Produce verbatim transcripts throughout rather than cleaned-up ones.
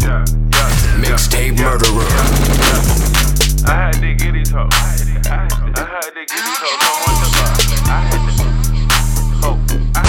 Yeah, yeah. Mixtape yeah, murderer. Yeah. I had to get these hoes. I had to get these hoes. Someone to love. I had to. Oh, I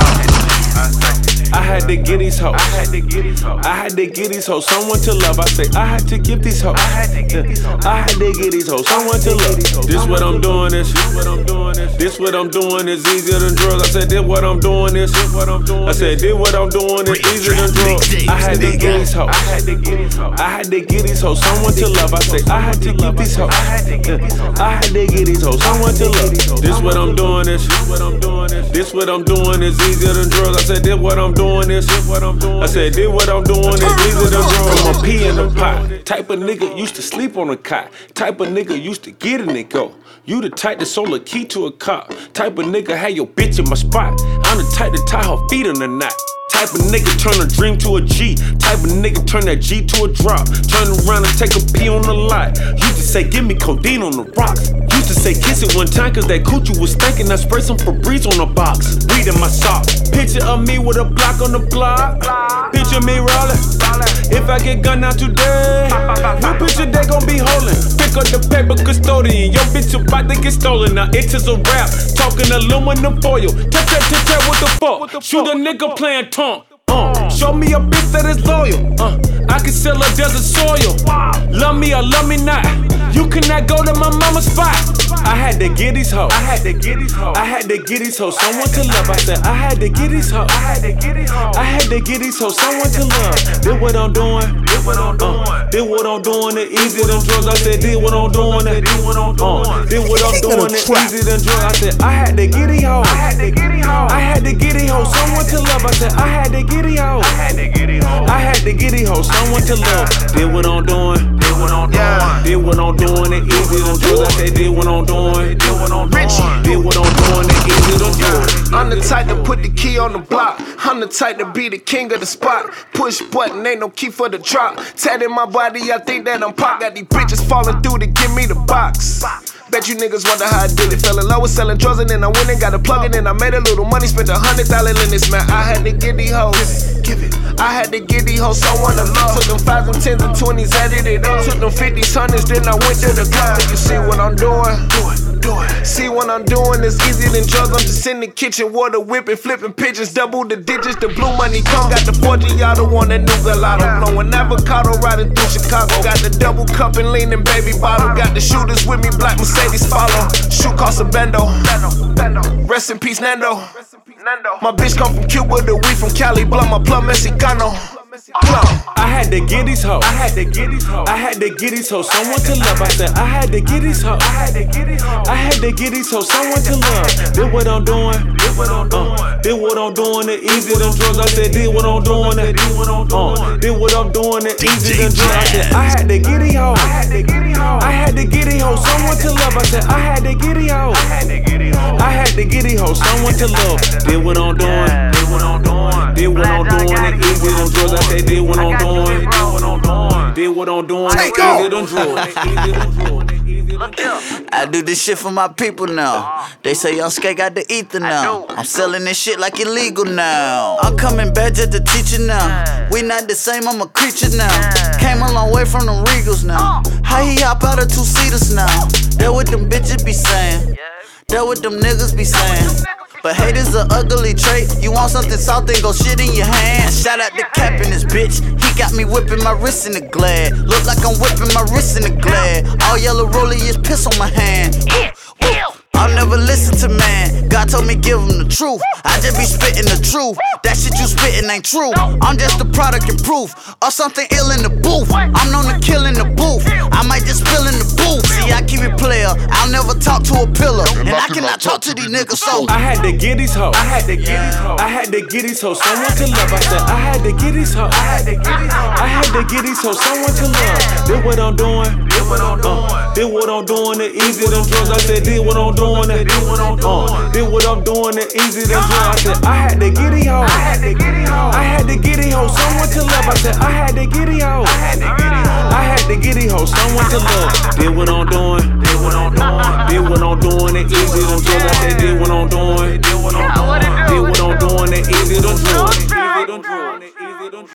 had to get these hoes. I had to get these hoes. I had to get these hoes. Someone to love. I say I had to give these hoes. I had to get these hoes. I had to get these hoes. Someone to love. This what I'm doing is. This what I'm doing is. This what I'm doing is easier than drugs. I said this what I'm doing is. This what I'm doing. I said this what I'm doing is easier than drugs. I had to get these hoes. I had to get these hoes. I had to get these hoes. Someone to love. I say I had to give these hoes. I had to get these hoes. I had to get these hoes. Someone to love. This what I'm doing is. This what I'm doing is. This what I'm doing is easier than drugs. I said this what I'm doing is. This what I'm doing. I said this what I'm doing is easier than drugs. From a pee in the pot. Type of nigga used to sleep on a cot. Type of nigga used to get in it go. You the type that sold a key to a cop. Type of nigga had your bitch in my spot. I'm the type to tie her feet in the knot. Type of nigga turn a dream to a G. Type of nigga turn that G to a drop. Turn around and take a pee on the lot. Used to say give me codeine on the rocks. Used to say kiss it one time cause that coochie was stinking. I sprayed some Febreze on the box. Weed in my socks. Picture of me with a block on the block. Picture me rolling. If I get gunned out today, no picture they gon' be holding. Pick up the paper custodian. Your bitch about to get stolen. Now it is a rap. Talking aluminum foil. Tap tap tap tap what the fuck. Shoot a nigga playing tongue. Uh, show me a bitch that is loyal. Uh, I can sell her desert soil. Love me or love me not. You cannot go to my mama's spot. I had to get these hoes. I had to get these hoes. I had to get these hoes. Someone to love. I said I had to get these hoes. I had to get these hoes. I had to get these hoes. Someone to love. Did what I'm doing. Did what I'm doing. Uh, did what I'm doing. It easier than drugs. I said did what I'm doing. It did what I'm doing. Uh, did what I'm doing. It easier than drugs. I said I had to get these hoes. I had to get these hoes. I had to get these hoes. Someone to love. I said I had to get these hoes. I had to get these hoes. I had to get these hoes. Someone to love. Did what I'm doing. Did what I'm doing. Did what I'm doing. It easier than drugs. I said did what I'm doing. Did what I'm doing. Did what I'm doing. It easier than drugs. I'm the type to put the key on the block. I'm the type to be the king of the spot. Push button, ain't no key for the drop. Tatted my body, I think that I'm pop. Got these bitches falling through to give me the box. Bet you niggas wonder how I did it. Fell in love with selling drugs and then I went and got a plug in and I made a little money. Spent a hundred dollars in this man. I had to get these hoes. Give it. I had to get these hoes someone to love. Took them fives and tens and twenties, added it up. Took them fifties, hundreds, then I went to the club. You see what I'm doing? Do it, do it. See what I'm doing? It's easier than drugs. I'm just in the kitchen, water whipping, flipping pitches, double the digits. The blue money come. Got the four G, y'all the one that new gelato. Blowing avocado riding through Chicago. Got the double cup and leaning baby bottle. Got the shooters with me, black Mercedes follow. Shoe cost a bendo. Rest in peace, Nando. My bitch come from Cuba, the weed from Cali. Blow my plum Mexicano. I had to get these hoes. I had to get these hoes. I had to get these hoes. Someone to love. I said I had to get these hoes. I had to get these hoes. I had to get these hoes. Someone to love. Did what I'm doing. Did what I'm doing. Uh, did what I'm doing. It easier than drugs. I said did what I'm doing. It did what I'm doing. Uh, did what I'm doing. It easier than drugs. I said I had to get these hoes. I had to get these hoes. I had to get these hoes. Someone to love. I said I had to get these hoes. I had to get these hoes. I had to get these hoes. Someone to love. Did what I'm doing. Did what I'm doing. Did what I'm doing. It easier than drugs. I said did what I'm doing. Did what I'm doing. Did what I'm doing. It easier than drugs. I do this shit for my people now. They say young skate got the ether now. I'm selling this shit like illegal now. I'm coming back just to teach you now. We not the same, I'm a creature now. Came a long way from the Regals now. How he hop out of two seaters now? That what them bitches be saying. That what them niggas be saying. But hate is an ugly trait. You want something soft, then go shit in your hand. Shout out to Cap in this bitch. He got me whipping my wrist in the glad. Look like I'm whipping my wrist in the glad. All yellow rolly is piss on my hand. Woo, woo. I'll never listen to man. God told me give him the truth. I just be spitting the truth. That shit you spitting ain't true. I'm just the product and proof of something ill in the booth. I'm known to kill in the booth. I might just spill in the booth. See, I keep it player. I'll never talk to a pillar. And I cannot talk to these niggas, so I had to get these hoes. I had to get these hoes. I had to get these hoes. Someone to love. I said I had to get these hoes. I had to get these hoes. I had to get these hoes. Someone to love. Did what I'm doing. Did what I'm doing. Uh, did what I'm doing. It easier than drugs. I said did what I'm doing. It did what I'm doing. Uh, did what I'm doing. It easier than drugs. I said I had to get these hoes. I had to get these hoes. I had to get these hoes. Someone to love. I said I had to get these hoes. I had to get these hoes. I had to get these hoes. Someone to love. Did what I'm doing. Did what I'm doing. Did what I'm doing. It easier than drugs. I said did what I'm doing. Did what I'm